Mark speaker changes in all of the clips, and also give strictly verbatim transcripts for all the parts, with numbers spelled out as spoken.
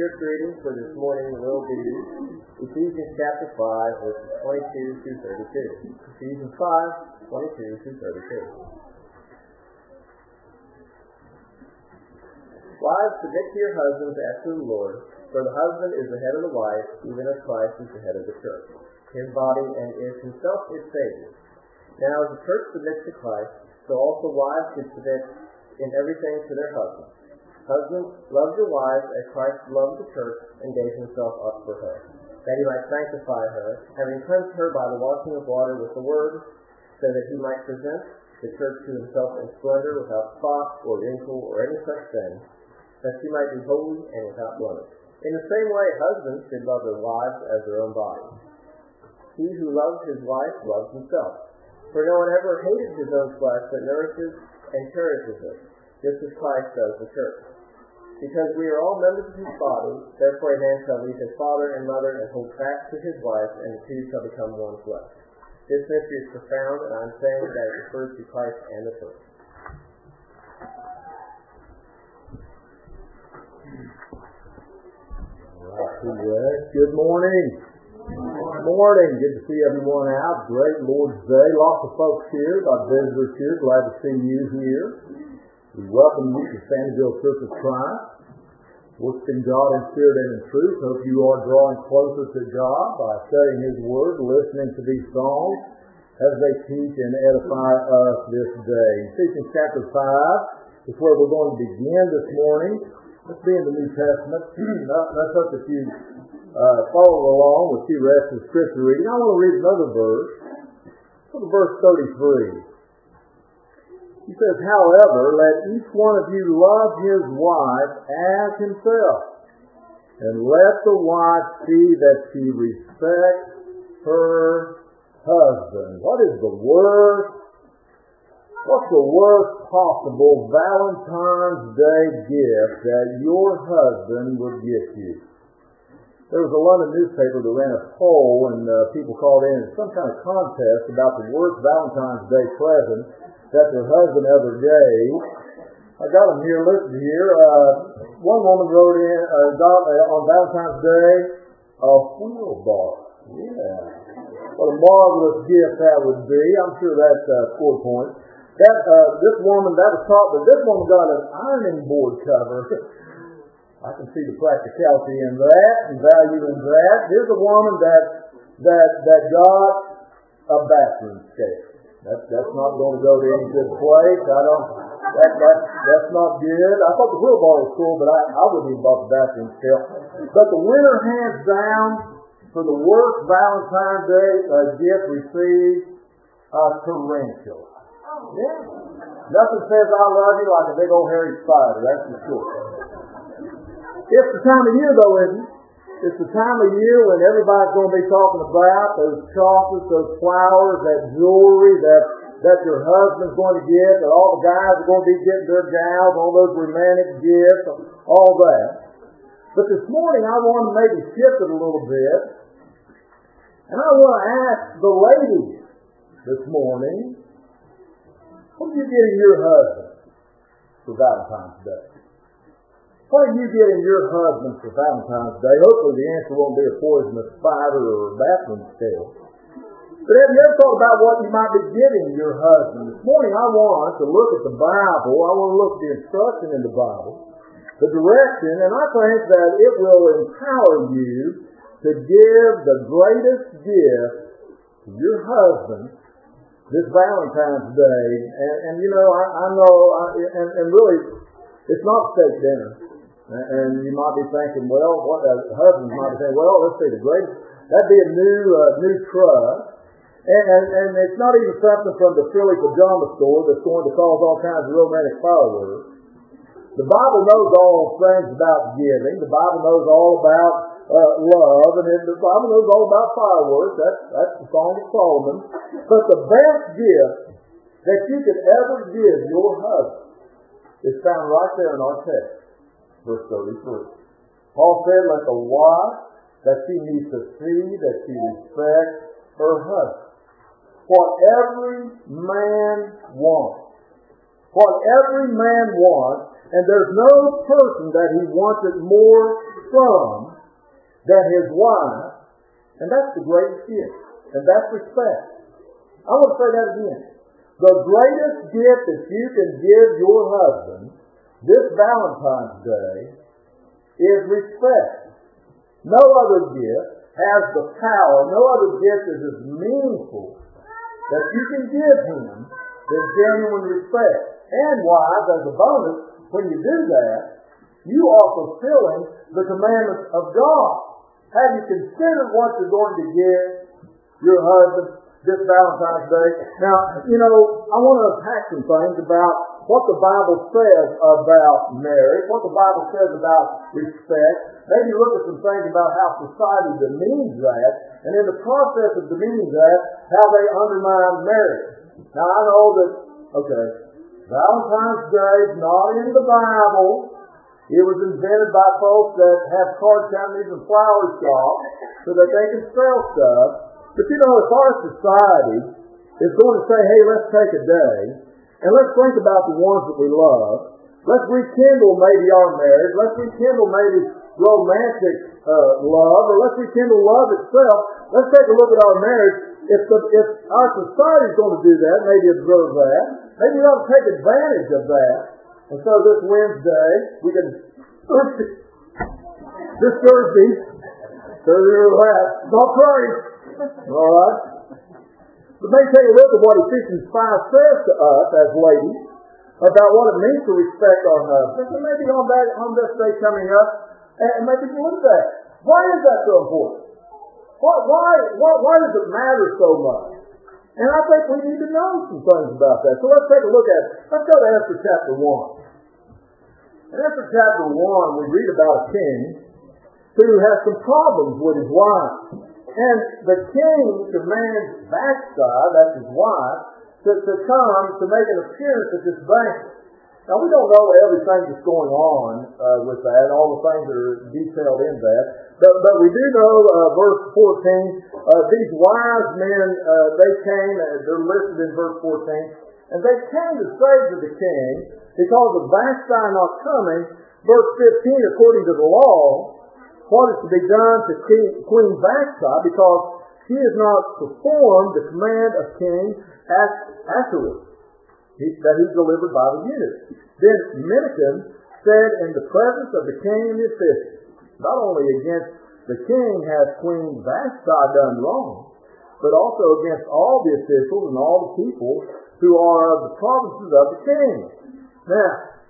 Speaker 1: scripture reading for this morning will be Ephesians chapter five, verses twenty-two through thirty-two. Ephesians five, twenty-two through thirty-two. Wives, submit to your husbands as to the Lord, for the husband is the head of the wife, even as Christ is the head of the church, his body, and is himself its Savior. Now as the church submits to Christ, so also wives should submit in everything to their husbands. Husbands, love your wives as Christ loved the church and gave himself up for her, that he might sanctify her, having cleansed her by the washing of water with the word, so that he might present the church to himself in splendor, without spot or wrinkle or any such thing, that she might be holy and without blemish. In the same way, husbands should love their wives as their own bodies. He who loves his wife loves himself. For no one ever hated his own flesh, but nourishes and cherishes it, just as Christ does the church. Because we are all members of his body, therefore a man shall leave his father and mother and hold fast to his wife, and the two shall become one flesh. This mystery is profound, and I'm saying that it refers to Christ and the church.
Speaker 2: All right, good morning. Good morning. Good to see everyone out. Great Lord's Day. Lots of folks here, got visitors here. Glad to see you here. We welcome you to Sandyville Church of Christ. Worshiping God in spirit and in truth. Hope you are drawing closer to God by studying His Word, listening to these songs as they teach and edify us this day. Ephesians chapter five is where we're going to begin this morning. Let's be in the New Testament. Let's hope that you uh, follow along with the rest of the scripture reading. I want to read another verse. Go to verse thirty-three. He says, however, let each one of you love his wife as himself, and let the wife see that she respects her husband. What is the worst, what's the worst possible Valentine's Day gift that your husband would get you? There was a London newspaper that ran a poll, and uh, people called in some kind of contest about the worst Valentine's Day present that their husband ever gave. I got them here, listen here. Uh, one woman wrote in, uh, got, uh, on Valentine's Day, a wheelbarrow. Yeah. What a marvelous gift that would be. I'm sure that uh, scored points. That, uh, this woman, that was taught, but this woman got an ironing board cover. I can see the practicality in that and value in that. Here's a woman that, that, that got a bathroom scale. That's that's not going to go to any good place. I don't. That that that's not good. I thought the wheelbarrow was cool, but I I wouldn't even bought the bathroom scale. But the winner, hands down, for the worst Valentine's Day uh, gift received, a tarantula. Yeah. Nothing says I love you like a big old hairy spider. That's for sure. It's the time of year, though, isn't it? It's the time of year when everybody's going to be talking about those chocolates, those flowers, that jewelry that, that your husband's going to get, that all the guys are going to be getting their gals, all those romantic gifts, all that. But this morning I want to maybe shift it a little bit, and I want to ask the ladies this morning, what are you getting your husband for Valentine's Day? What are you getting your husband for Valentine's Day? Hopefully the answer won't be a poisonous spider or a bathroom scale. But have you ever thought about what you might be giving your husband? This morning I want to look at the Bible. I want to look at the instruction in the Bible, the direction, and I think that it will empower you to give the greatest gift to your husband this Valentine's Day. And, and you know, I, I know, I, and, and really, it's not steak dinner. And you might be thinking, well, what uh, husbands might be saying, well, let's see, the greatest, that'd be a new uh, new truck. And, and, and it's not even something from the frilly pajama store that's going to cause all kinds of romantic fireworks. The Bible knows all things about giving. The Bible knows all about uh, love. And the Bible knows all about fireworks. That's, that's the Song of Solomon. But the best gift that you could ever give your husband is found right there in our text. Verse thirty-three. Paul said, let the wife, that she needs to see, that she respects her husband. What every man wants. What every man wants, and there's no person that he wants it more from than his wife, and that's the greatest gift, and that's respect. I want to say that again. The greatest gift that you can give your husband this Valentine's Day is respect. No other gift has the power, no other gift is as meaningful that you can give him than genuine respect. And wives, as a bonus, when you do that, you are fulfilling the commandments of God. Have you considered what you're going to give your husband this Valentine's Day? Now, you know, I want to unpack some things about what the Bible says about marriage, what the Bible says about respect. Maybe look at some things about how society demeans that, and in the process of demeaning that, how they undermine marriage. Now, I know that, okay, Valentine's Day is not in the Bible. It was invented by folks that have card companies and flower shops so that they can sell stuff. But you know, if our society is going to say, hey, let's take a day, and let's think about the ones that we love, let's rekindle maybe our marriage, let's rekindle maybe romantic uh, love, or let's rekindle love itself, let's take a look at our marriage. If, the, if our society is going to do that, maybe observe that, maybe we ought to take advantage of that. And so this Wednesday, we can, this Thursday, Thursday or that, don't pray. All right? But maybe take a look at what Ephesians five says to us as ladies about what it means to respect our husbands. And maybe on that on this day coming up, and maybe look at that. Why is that so important? Why, why, why, why does it matter so much? And I think we need to know some things about that. So let's take a look at it. Let's go to Esther chapter one. In Esther chapter one, we read about a king who has some problems with his wife. And the king commands Vashti, that's his wife, to, to come to make an appearance at this banquet. Now, we don't know everything that's going on uh, with that, all the things that are detailed in that. But, but we do know, uh, verse fourteen, uh, these wise men, uh, they came, uh, they're listed in verse fourteen, and they came to say to the king, because of Vashti not coming, verse fifteen, according to the law, what is to be done to Queen Vashti, because she has not performed the command of King Ahasuerus that he delivered by the eunuch. Then Memucan said in the presence of the king and the officials, not only against the king has Queen Vashti done wrong, but also against all the officials and all the people who are of the provinces of the king. Now,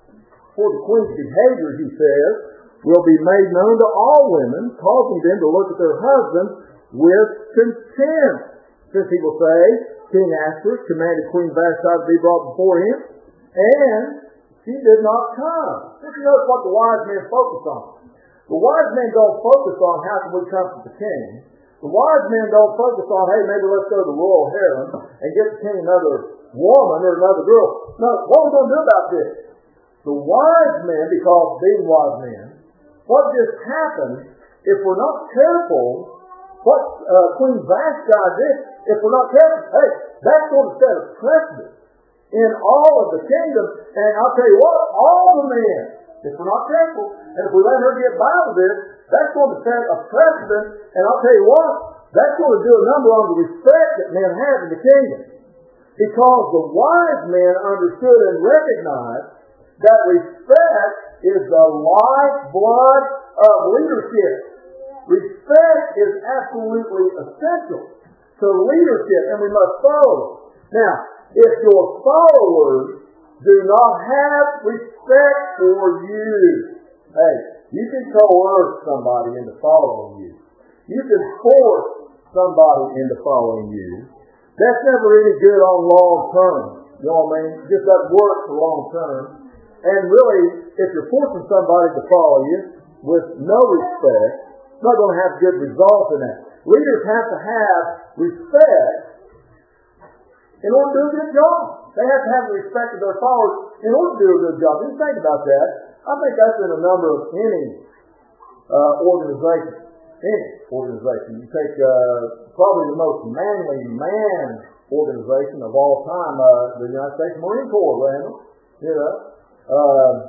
Speaker 2: for the queen's behavior, he says, will be made known to all women, causing them to look at their husbands with contempt. Since he will say, King Ahasuerus commanded Queen Vashti to be brought before him, and she did not come. Just notice what the wise men focus on. The wise men don't focus on how can we comfort the king. The wise men don't focus on, hey, maybe let's go to the royal harem and get the king another woman or another girl. No, what are we going to do about this? The wise men, because being wise men, what just happens if we're not careful, what uh, Queen Vashti did, if we're not careful, hey, that's going to set a precedent in all of the kingdom. And I'll tell you what, all the men, if we're not careful, and if we let her get by with this, that's going to set a precedent. And I'll tell you what, that's going to do a number on the respect that men have in the kingdom. Because the wise men understood and recognized that respect is the lifeblood of leadership. Respect is absolutely essential to leadership, and we must follow it. Now, if your followers do not have respect for you, hey, you can coerce somebody into following you. You can force somebody into following you. That's never any good on long term. You know what I mean? It just doesn't work for long term. And really, if you're forcing somebody to follow you with no respect, it's not going to have good results in that. Leaders have to have respect in order to do a good job. They have to have the respect of their followers in order to do a good job. Just think about that. I think that's in a number of any uh, organization. Any organization. You take uh, probably the most manly man organization of all time, uh, the United States Marine Corps, Randall. You know, uh,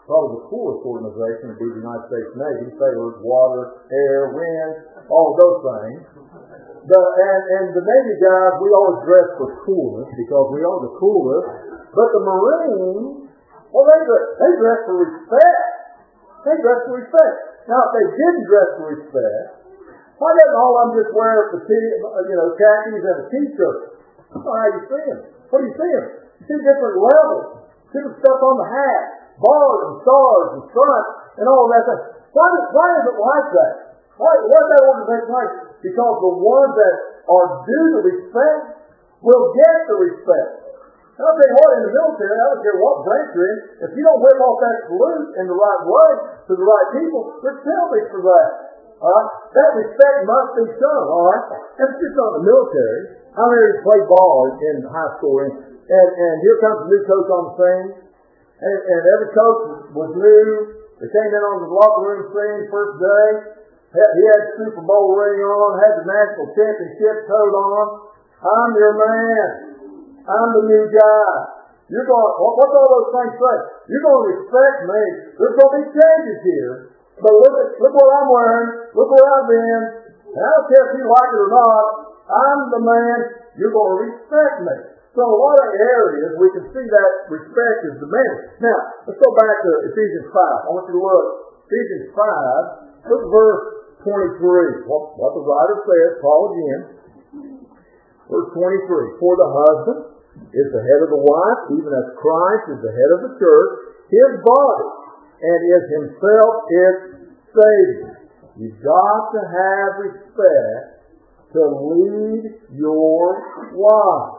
Speaker 2: probably the coolest organization would be the United States Navy, sailors, water, air, wind, all of those things. The, and, and the Navy guys, we always dress for coolness because we are the coolest. But the Marines, well, they, they dress for respect. They dress for respect. Now, if they didn't dress for respect, why doesn't all of them just wear fatigue, you know, khakis and a t-shirt? That's not how you see them. What do you see them? You see different levels, different stuff on the hat, bars and stars and stripes and all of that stuff. Why, why is it like that? Why, why is that organization like? Because the ones that are due to respect will get the respect. And I'll tell you what, in the military, I don't care what branch you're in, if you don't whip off that salute in the right way to the right people, there's penalties for that. All right? That respect must be shown, all right? And it's just not the military. I'm here to play ball in high school, and, and, and here comes a new coach on the scene, and, and every coach was new. They came in on the locker room scene first day. He had the Super Bowl ring on, had the national championship coat on. I'm your man. I'm the new guy. You're going, what, what's all those things say? You're going to respect me. There's going to be changes here. But look at, look what I'm wearing. Look where I've been. And I don't care if you like it or not. I'm the man. You're going to respect me. So a lot of areas we can see that respect is demanded. Now, let's go back to Ephesians five. I want you to look. Ephesians five, look at verse twenty-three. What, what the writer says, Paul again. Verse twenty-three. For the husband is the head of the wife, even as Christ is the head of the church, his body, and is himself its Savior. You've got to have respect to lead your wife.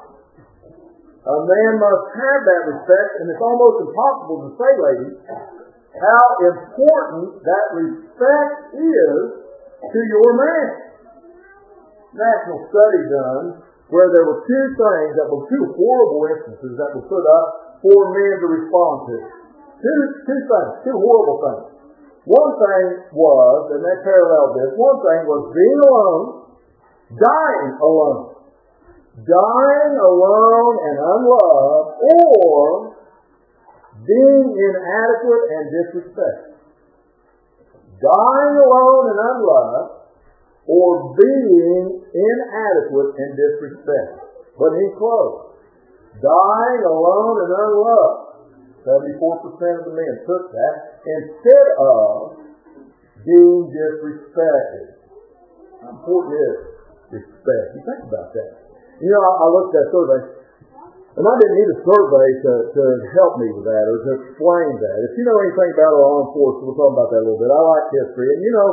Speaker 2: A man must have that respect, and it's almost impossible to say, ladies, how important that respect is to your man. National study done where there were two things that were two horrible instances that were put up for men to respond to. Two, two things, two horrible things. One thing was, and they paralleled this, one thing was being alone, dying alone. Dying alone and unloved, or being inadequate and disrespected. Dying alone and unloved, or being inadequate and disrespected. But he closed. Dying alone and unloved. seventy-four percent of the men took that instead of being disrespected. How important is respect? You think about that. You know, I, I looked at that survey, and I didn't need a survey to, to help me with that or to explain that. If you know anything about our law enforcement, we'll talk about that a little bit. I like history. And you know,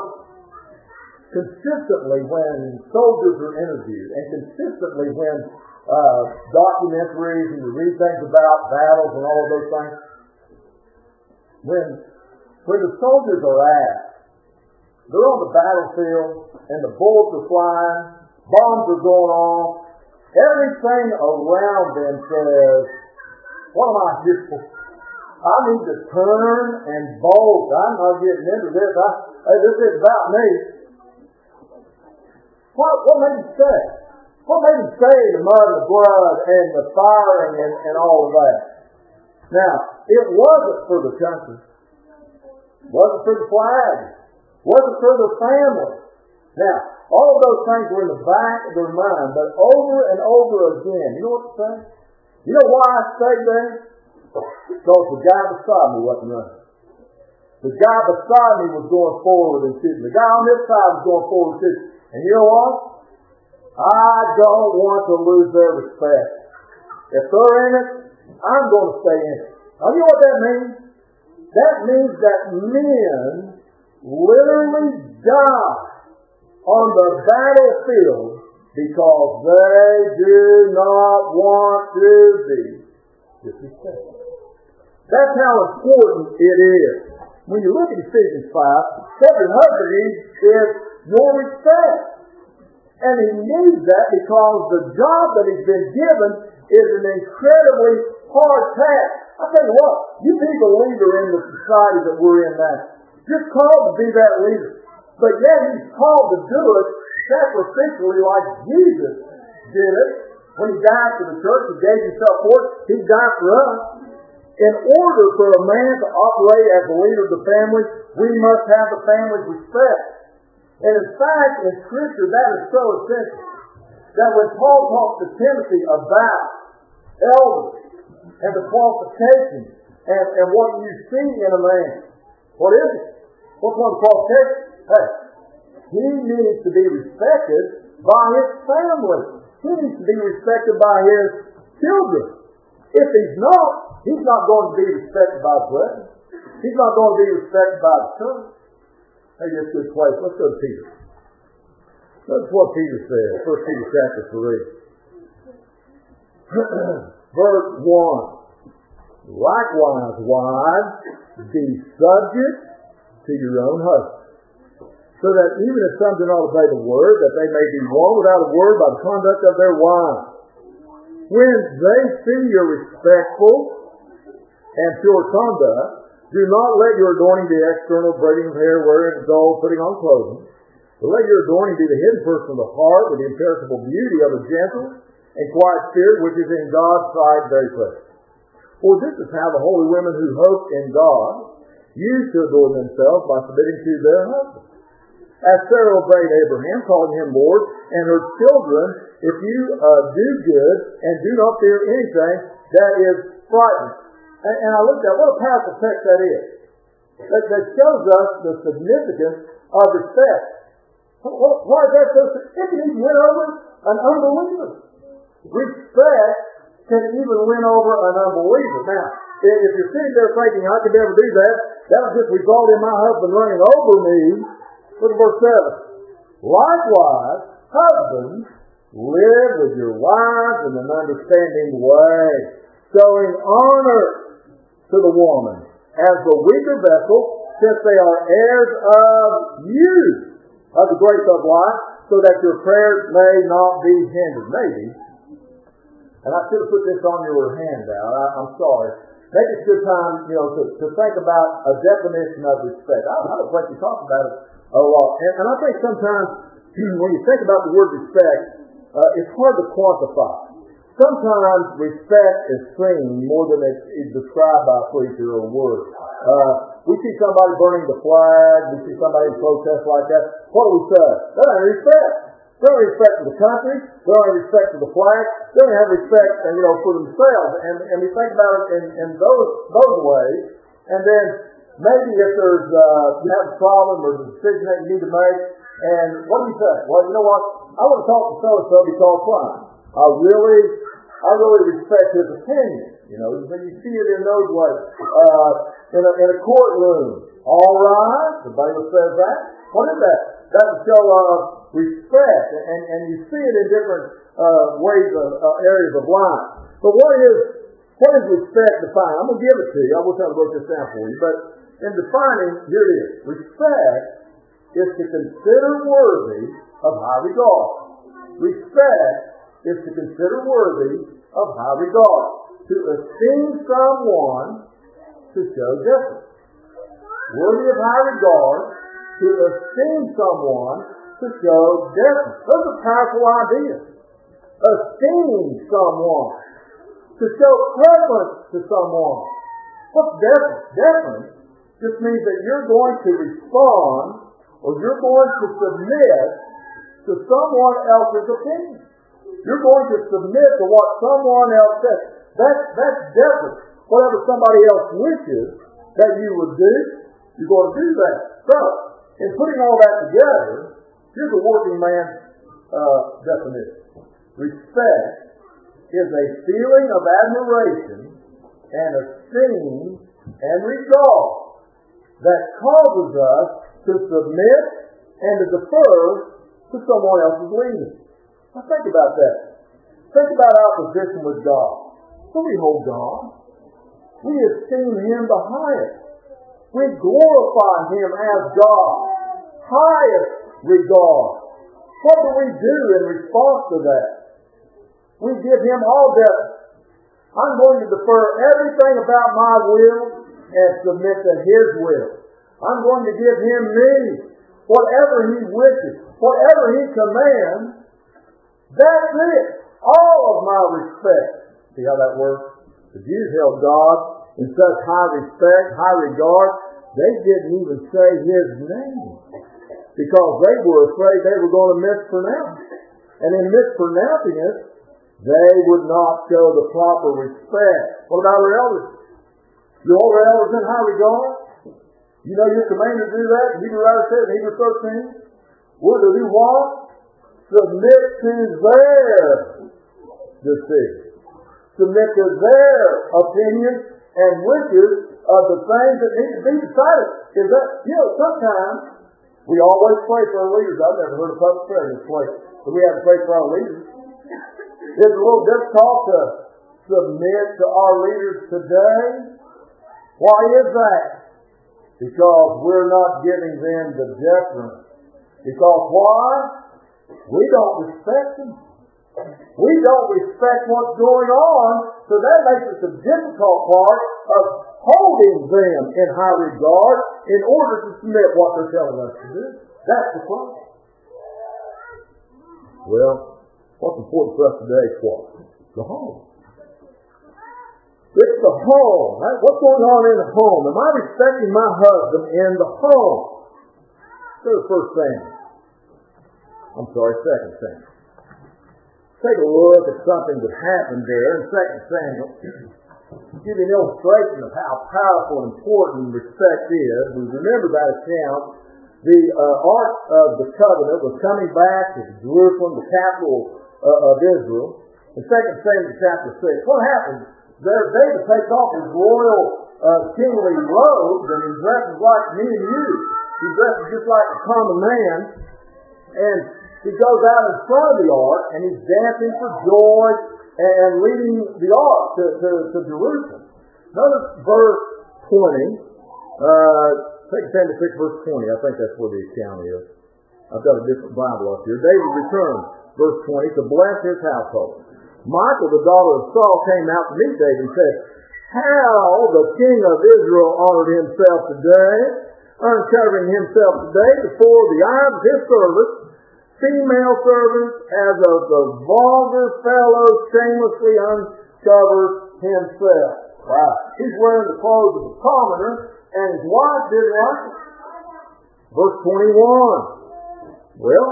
Speaker 2: consistently when soldiers are interviewed, and consistently when uh, documentaries and you read things about battles and all of those things, when, when the soldiers are asked, they're on the battlefield, and the bullets are flying, bombs are going off, everything around them says, what am I here for? I need to turn and bolt. I'm not getting into this. I, hey, this is about me. What, what made him say? What made him say the mud and the blood and the firing and, and all of that? Now, it wasn't for the country. It wasn't for the flag. It wasn't for the family. Now, all of those things were in the back of their mind, but over and over again, you know what to say? You know why I stayed there? Because the guy beside me wasn't running. The guy beside me was going forward and shooting. The guy on this side was going forward and shooting. And you know what? I don't want to lose their respect. If they're in it, I'm going to stay in it. Now, you know what that means? That means that men literally die on the battlefield because they do not want to be disrespected. That's how important it is. When you look at Ephesians five, what your husband needs is your respect. And he needs that because the job that he's been given is an incredibly hard task. I tell you what, you be the leader in the society that we're in now. You're called to be that leader. But yet he's called to do it sacrificially like Jesus did it. When he died for the church, he gave himself for it. He died for us. In order for a man to operate as the leader of the family, we must have the family's respect. And in fact, in Scripture, that is so essential. That when Paul talks to Timothy about elders and the qualifications and, and what you see in a man, what is it? What's one of the qualifications? Hey, he needs to be respected by his family. He needs to be respected by his children. If he's not, he's not going to be respected by his brethren. He's not going to be respected by the church. Hey, that's a good place. Let's go to Peter. That's what Peter says. First Peter chapter three. Verse one. Likewise, wives, be subject to your own husbands, so that even if some do not obey the word, that they may be won without a word by the conduct of their wives. When they see your respectful and pure conduct, do not let your adorning be external, braiding of hair, wearing of gold, putting on clothing, but let your adorning be the hidden person of the heart, with the imperishable beauty of a gentle and quiet spirit, which is in God's sight very precious. For this is how the holy women who hope in God used to adorn themselves by submitting to their husbands. As Sarah obeyed Abraham, calling him Lord, and her children, if you uh, do good and do not fear anything that is frightening. And, and I looked at what a powerful text that is. That, that shows us the significance of respect. Why is that so? It can even win over an unbeliever. Respect can even win over an unbeliever. Now, if you're sitting there thinking, I could never do that, that would just result in my husband running over me. Look at verse seven. Likewise, husbands, live with your wives in an understanding way, showing honor to the woman as the weaker vessel, since they are heirs of you, of the grace of life, so that your prayers may not be hindered. Maybe. And I should have put this on your handout. I, I'm sorry. Maybe it's a good time, you know, to, to think about a definition of respect. I, I don't think you talk about it a lot. And, and I think sometimes when you think about the word respect, uh, it's hard to quantify. Sometimes respect is seen more than it is described by a preacher or a word. Uh, we see somebody burning the flag. We see somebody in protest like that. What do we say? That ain't respect. They don't have respect for the country. They don't have respect for the flag. They don't have respect, and you know, for themselves. And and we think about it in, in those those ways. And then maybe if there's uh, you have a problem or a decision that you need to make, and what do you say? Well, you know what? I want to talk to so and so because why? I really, I really respect his opinion. You know, when you see it in those ways, uh, in a in a courtroom. All right, the Bible says that. What is that? That would show uh, respect, and, and you see it in different uh, ways of uh, areas of life. But what is what is respect defined? I'm going to give it to you. I wish I would wrote this down for you. But in defining, here it is. Respect is to consider worthy of high regard. Respect is to consider worthy of high regard. To esteem someone, to show deference. Worthy of high regard, to esteem someone, to show deference. Those are powerful ideas. Esteem someone, to show preference to someone. What's deference? Deference just means that you're going to respond or you're going to submit to someone else's opinion. You're going to submit to what someone else says. That's, that's deference. Whatever somebody else wishes that you would do, you're going to do that. So, in putting all that together, here's a working man's uh, definition. Respect is a feeling of admiration and esteem and regard that causes us to submit and to defer to someone else's leading. Now think about that. Think about our position with God. When we hold God, we esteem Him the highest. We glorify Him as God. Highest regard. What do we do in response to that? We give Him all deference. I'm going to defer everything about my will and submit to His will. I'm going to give Him me. Whatever He wishes, whatever He commands, that's it. All of my respect. See how that works? The Jews held God in such high respect, high regard, they didn't even say his name because they were afraid they were going to mispronounce it. And in mispronouncing it, they would not show the proper respect. What about our elders? You hold our elders in high regard? You know you're commanded to do that? Hebrew writer says in Hebrews thirteen, we're to do what? Submit to their decision. Submit to their opinion and wishes of the things that need to be decided. Is that, you know, sometimes we always pray for our leaders. I've never heard a public prayer this way, but we have to pray for our leaders. It's a little difficult to submit to our leaders today. Why is that? Because we're not giving them the deference. Because why? We don't respect them. We don't respect what's going on, so that makes it the difficult part of holding them in high regard in order to submit what they're telling us to do. That's the problem. Well, what's important for us today is what? The home. It's the home. Right? What's going on in the home? Am I respecting my husband in the home? So the first thing. I'm sorry, second thing. Take a look at something that happened there in Second Samuel. Give you an illustration of how powerful and important respect is. We remember that account. The uh, Ark of the Covenant was coming back to Jerusalem, the capital uh, of Israel. In Second Samuel chapter six, what happened? There, David takes off his royal uh, kingly robes and he dresses like me and you. He dresses just like a common man. And he goes out in front of the ark and he's dancing for joy and leading the ark to, to, to Jerusalem. Notice verse twenty. Uh, Second Samuel six, verse twenty. I think that's where the account is. I've got a different Bible up here. David returned, verse twenty, to bless his household. Michal, the daughter of Saul, came out to meet David and said, how the king of Israel honored himself today, uncovering himself today before the eyes of his servants, female servants, as of the vulgar fellow shamelessly uncovers himself. Wow. He's wearing the clothes of a commoner, and his wife didn't like it. Verse twenty-one. Well,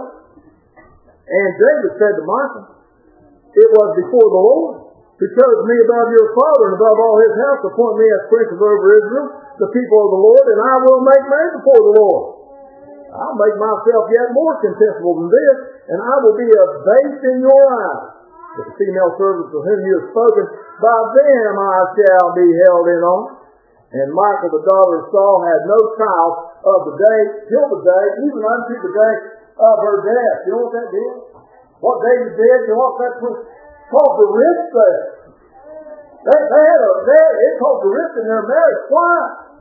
Speaker 2: and David said to Michal, it was before the Lord who chose me above your father and above all his house, appoint me as prince over Israel, the people of the Lord, and I will make merry before the Lord. I'll make myself yet more contemptible than this, and I will be a base in your eyes. But the female servants of whom you have spoken, by them I shall be held in honor. And Michal, the daughter of Saul, had no child of the day, till the day, even unto the day of her death. You know what that did? What David did, you know what that was? Called the risk there. They, they had a, they, it called the risk in their marriage. Why?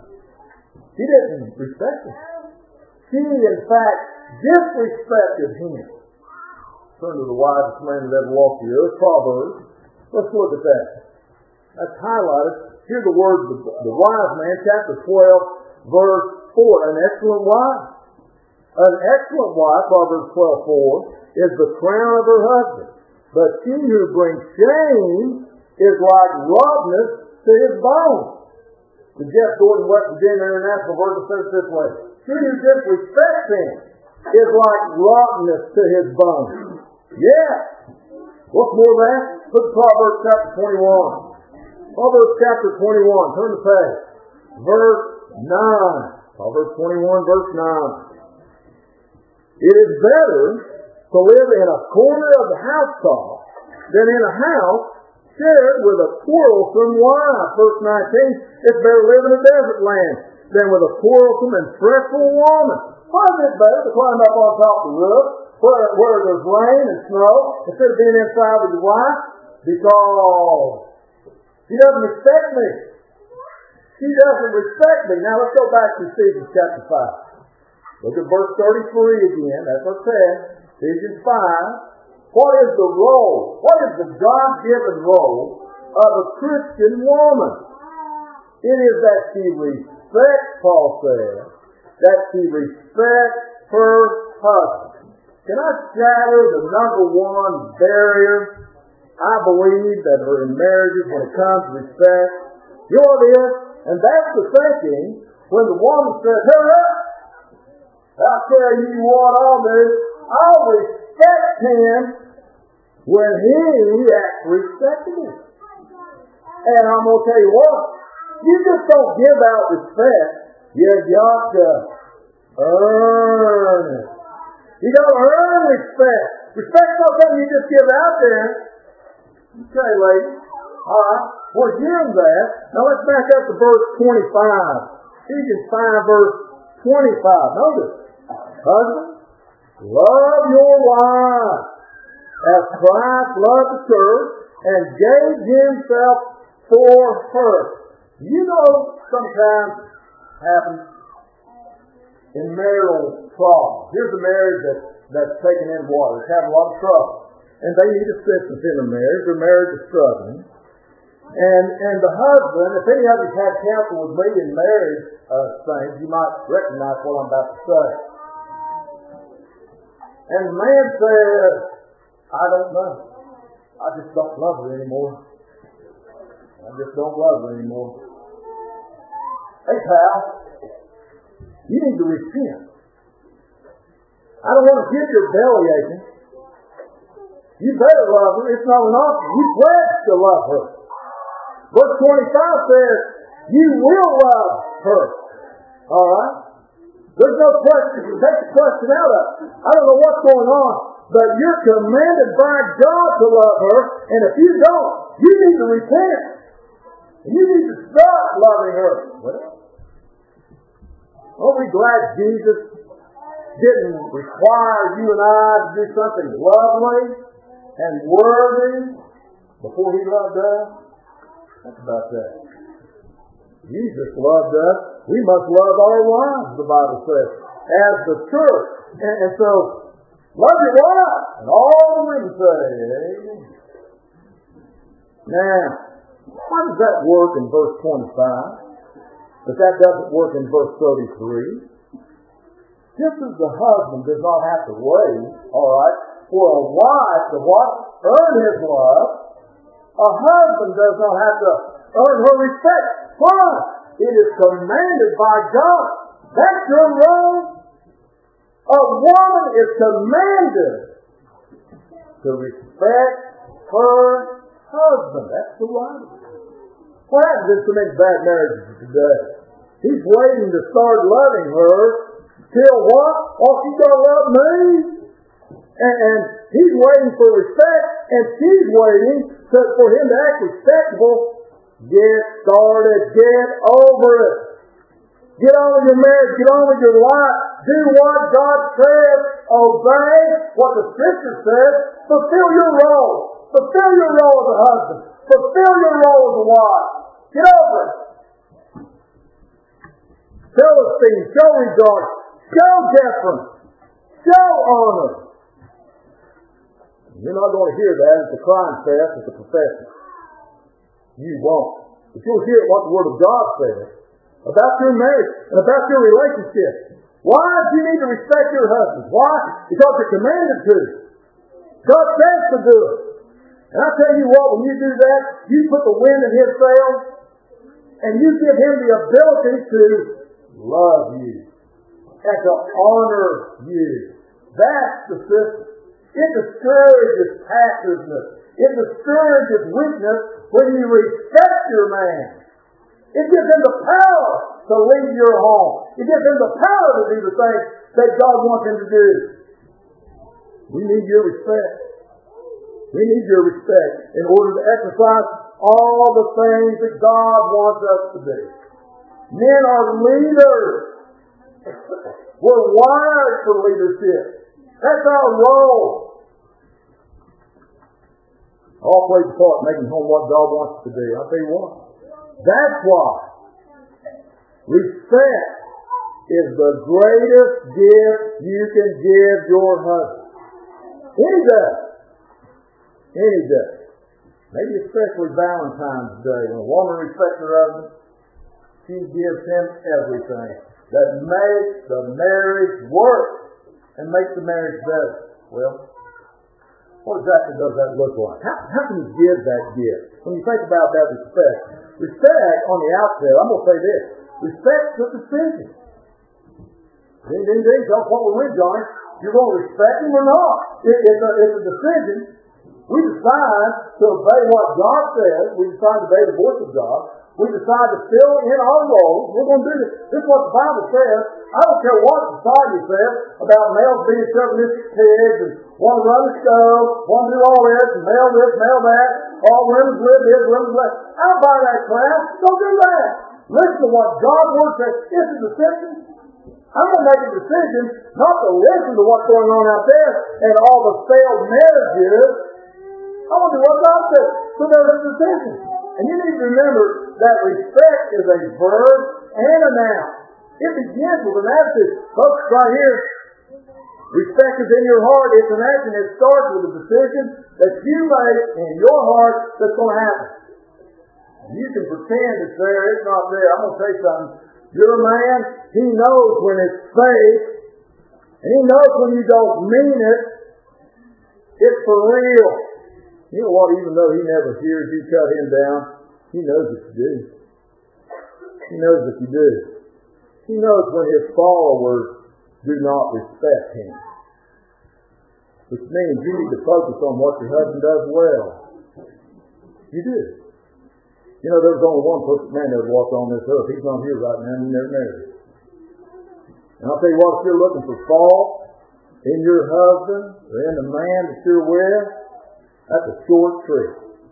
Speaker 2: He didn't respect him. She, in fact, disrespected him. Turn to the wisest man that ever walked the earth, Proverbs. Let's look at that. That's highlighted. Hear the words of the, the wise man, chapter twelve, verse four. An excellent wife. An excellent wife, Proverbs twelve, four, is the crown of her husband. But she who brings shame is like rottenness to his bones. The Jeff Gordon, West Virginia International Version says it this way. She who disrespects him is like rottenness to his bones. Yeah. What's more than that? Look at Proverbs chapter twenty-one. Proverbs chapter twenty-one. Turn the page. Verse nine. Proverbs twenty-one, verse nine. It is better to live in a corner of the housetop than in a house shared with a quarrelsome wife. Verse nineteen. It's better to live in a desert land than with a quarrelsome and fretful woman. Why is it better to climb up on top of the roof where, where there's rain and snow instead of being inside with your wife? Because she doesn't respect me. She doesn't respect me. Now let's go back to Ephesians chapter five. Look at verse thirty-three again. That's what it says. Ephesians five. What is the role? What is the God-given role of a Christian woman? It is that she respects, Paul says, that she respects her husband. Can I shatter the number one barrier I believe that in marriages when it comes to respect You know what it is? And that's the thinking when the woman says, hurry up. I'll tell you what I'll do. I'll respect him when he acts respectable. And I'm going to tell you what, you just don't give out respect. You've got to earn it. You got to earn respect. Respect's not something you just give out there. Okay, lady. All right. Well, give them that. Now let's back up to verse twenty-five. Ephesians five, verse twenty-five. Notice. Husband, love your wife as Christ loved the church and gave himself for her. You know, sometimes happens in marital problems. Here's a marriage that's, that's taken in water. It's having a lot of trouble. And they need assistance in the marriage. Their marriage is struggling. And and the husband, if any of you had counsel with me in marriage uh, things, you might recognize what I'm about to say. And the man says, I don't know. I just don't love her anymore. I just don't love her anymore. Hey, pal, you need to repent. I don't want to get your belly aching. You better love her. It's not an option. You pledge to love her. Verse twenty-five says, you will love her. All right? There's no question. Take the question out of it. I don't know what's going on, but you're commanded by God to love her, and if you don't, you need to repent. You need to start loving her. Well, aren't we glad Jesus didn't require you and I to do something lovely and worthy before he loved us? Think about that. Jesus loved us. We must love our wives, the Bible says, as the church. And, and so, love your wife. And all the women say, amen. Now, how does that work in verse twenty-five? But that doesn't work in verse thirty-three. Just as the husband does not have to wait, all right, for a wife to what? Earn his love, a husband does not have to earn her respect. Why? It is commanded by God. That's your role. A woman is commanded to respect her husband. That's the right. What happens in so many bad marriages today? He's waiting to start loving her till what? Oh, she's got to love me. And, and he's waiting for respect, and she's waiting to, for him to act respectable. Get started. Get over it. Get on with your marriage. Get on with your life. Do what God says. Obey what the Scripture says. Fulfill your role. Fulfill your role as a husband. Fulfill your role as a wife. Get over it. Show esteem. Show regard. Show deference. Show honor. You're not going to hear that at the crime fest, at the profession. You won't. But you'll hear what the Word of God says about your marriage and about your relationship. Why do you need to respect your husband? Why? Because you're commanded to. God says to do it. And I tell you what, when you do that, you put the wind in his sails, and you give him the ability to love you and to honor you. That's the system. It discourages passiveness. It discourages weakness when you respect your man. It gives him the power to lead your home. It gives him the power to do the things that God wants him to do. We need your respect. We need your respect in order to exercise all the things that God wants us to do. Men are leaders. We're wired for leadership. That's our role. All plays a part in making home what God wants us to do. I'll tell you what. That's why respect is the greatest gift you can give your husband. Any day. Any day. Maybe especially Valentine's Day. When a woman respects her husband, she gives him everything that makes the marriage work and makes the marriage better. Well, What exactly does that look like? How, how can you give that gift? When you think about that respect, respect on the outset, I'm going to say this, respect's a decision. Ding, ding, ding, don't quote with me, Johnny. You're going to respect him or not. It, it's, a, it's a decision. We decide to obey what God says. We decide to obey the voice of God. We decide to fill in our roles. We're going to do this. This is what the Bible says. I don't care what society says about males being chauvinistic pigs and want to run the stove, want to do all this, and male this, male that. All women's live this, women's that. I don't buy that crap. Don't do that. Listen to what God's Word says. It's a decision. I'm going to make a decision not to listen to what's going on out there and all the failed marriages. I want to do what God says. So there's a decision. And you need to remember that respect is a verb and a noun. It begins with an attitude. Folks, right here, respect is in your heart. It's an action. It starts with a decision that you make in your heart that's going to happen. You can pretend it's there. It's not there. I'm going to tell you something. You're a man. He knows when it's fake. And he knows when you don't mean it. It's for real. You know what? Even though he never hears you cut him down, he knows what you do. He knows what you do. He knows when his followers do not respect him. Which means you need to focus on what your husband does well. You do. You know, there's only one perfect man that walked on this earth. He's not here right now, and he never married. And I'll tell you what, if you're looking for fault in your husband or in the man that you're with, that's a short trick.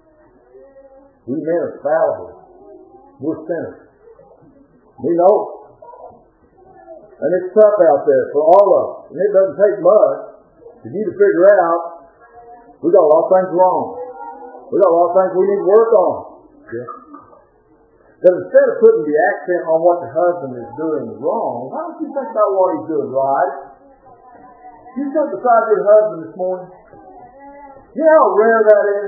Speaker 2: We men are fallible. We're sinners. We know it. And it's tough out there for all of us. And it doesn't take much for you to figure out we got a lot of things wrong. We got a lot of things we need to work on. Yeah. But instead of putting the accent on what the husband is doing wrong, why don't you think about what he's doing right? You stood beside your husband this morning. You know how rare that is?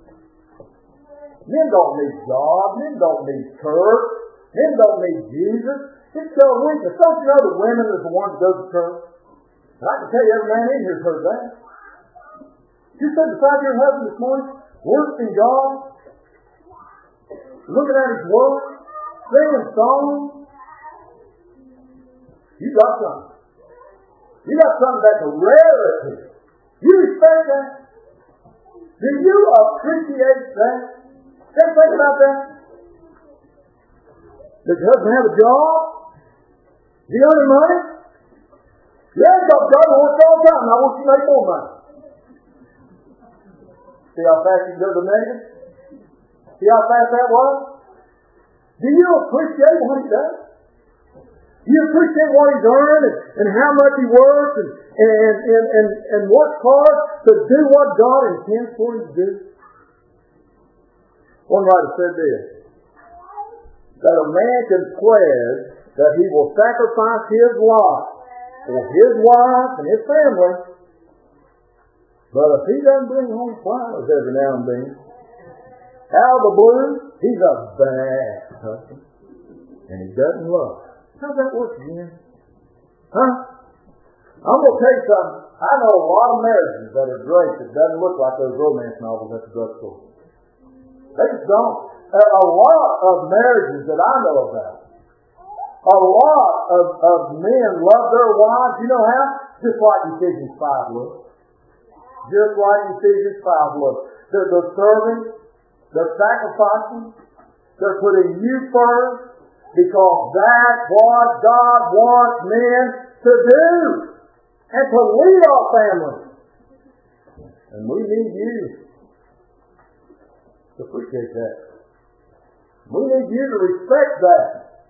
Speaker 2: Men don't need God. Men don't need church. Men don't need Jesus. It's so weakness. Don't you know the women are the ones that go to church? And I can tell you every man in here has heard that. You stood beside your husband this morning, worshiping God, looking at His Word, singing songs. You got something. You got something that's a rarity. You respect that? Do you appreciate that? Ever think about that? Does your husband have a job? Do you earn money? Yeah, he's got a job and works all the time. I want you to make more money. See how fast you can go to the negative? See how fast that was? Do you appreciate what he does? Do you appreciate what he's earned and, and how much he works and, and, and, and, and works hard to do what God intends for him to do? One writer said this, that a man can pledge that he will sacrifice his life for his wife and his family, but if he doesn't bring home flowers every now and then, out of the blue, he's a bad husband, and he doesn't love. How's that work again? Huh? I'm going to tell you something. I know a lot of marriages that are great that doesn't look like those romance novels at the drugstore. They just don't. A lot of marriages that I know about, a lot of, of men love their wives. You know how? Just like Ephesians five looks. Just like Ephesians five looks. They're, they're serving. They're sacrificing. They're putting you first because that's what God wants men to do and to lead our families. And we need you to appreciate that. We need you to respect that.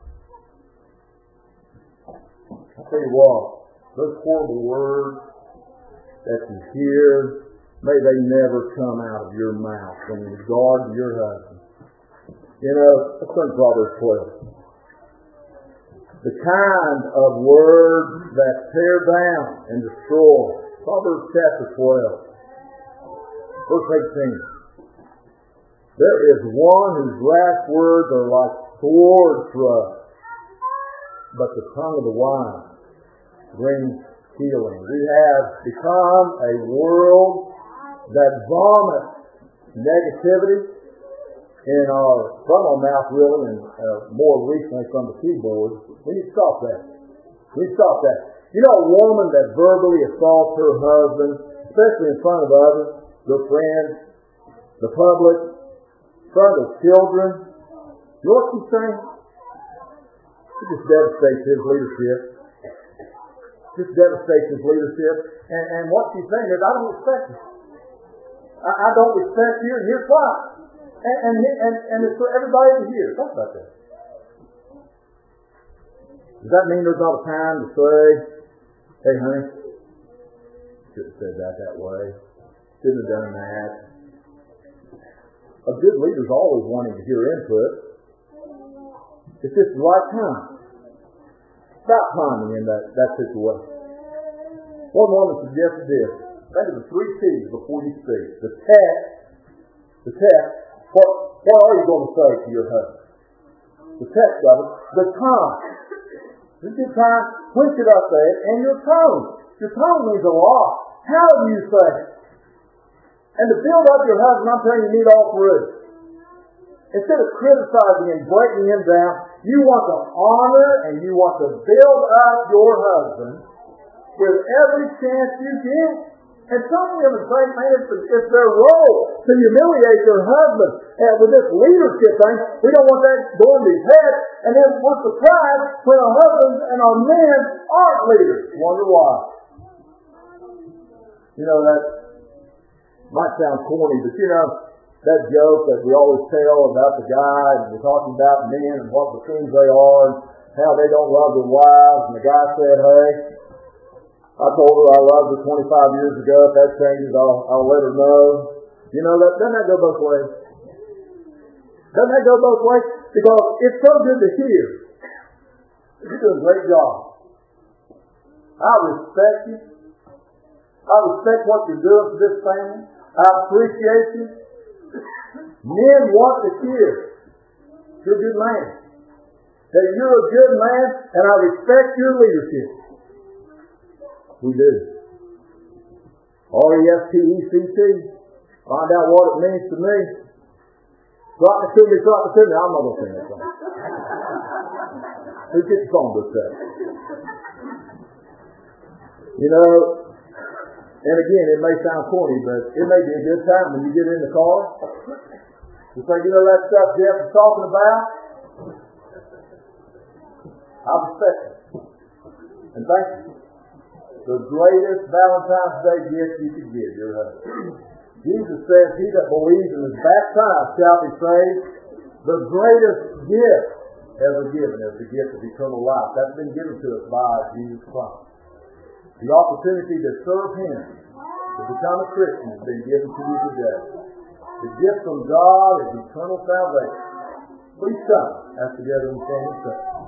Speaker 2: I'll tell you what, those horrible words that you hear, may they never come out of your mouth in regard to your husband. You know, let's turn to Proverbs twelve. The kind of words that tear down and destroy. Proverbs chapter twelve, verse eighteen. There is one whose last words are like sword thrusts, but the tongue of the wise brings healing. We have become a world that vomit negativity in our, from our mouth really, and uh, more recently from the keyboard. We need to stop that. We need to stop that. You know, a woman that verbally assaults her husband, especially in front of others, their friends, the public, in front of children, you know what she's saying? It just devastates his leadership. Just devastates his leadership. And, and what she's saying is, I don't respect you. I, I don't respect you, and here's why. And, and, and, and it's for everybody to hear. Talk about that. Does that mean there's not a time to say, hey, honey, should have said that that way. Shouldn't have done that. A good leader's always wanting to hear input. It's just the right time. Stop timing in that, that situation. One woman suggested this. Think of the three T's before you speak. The text, the text, what, what are you going to say to your husband? The text of it, the time. This is time, when should I say it? And your tone. Your tone means a lot. How do you say it? And to build up your husband, I'm telling you, you need all three. Instead of criticizing and breaking him down, you want to honor and you want to build up your husband with every chance you get. And some women think, man, it's, it's their role to humiliate their husband. And with this leadership thing, we don't want that going to his head. And then we're surprised when our husbands and our men aren't leaders. Wonder why. You know, that might sound corny, but you know, that joke that we always tell about the guy, and we're talking about men and what the things they are, and how they don't love their wives, and the guy said, hey, I told her I loved her twenty-five years ago. If that changes, I'll, I'll let her know. You know, that doesn't that go both ways? Doesn't that go both ways? Because it's so good to hear. You're doing a great job. I respect you. I respect what you're doing for this family. I appreciate you. Men want to hear. You're a good man. That you're a good man, and I respect your leadership. We do. R E S P E C T. Find out what it means to me. Drop it to me, drop it to me. I'm not going to sing that song. Who gets the song book that? You know, and again, it may sound corny, but it may be a good time when you get in the car. You say, you know that stuff Jeff is talking about? I respect it. And thank you. The greatest Valentine's Day gift you could give your husband. Jesus says, he that believes and is baptized shall be saved. The greatest gift ever given is the gift of eternal life. That's been given to us by Jesus Christ. The opportunity to serve him, to become a Christian, has been given to you today. The gift from God is eternal salvation. Please come as together and stand and sing.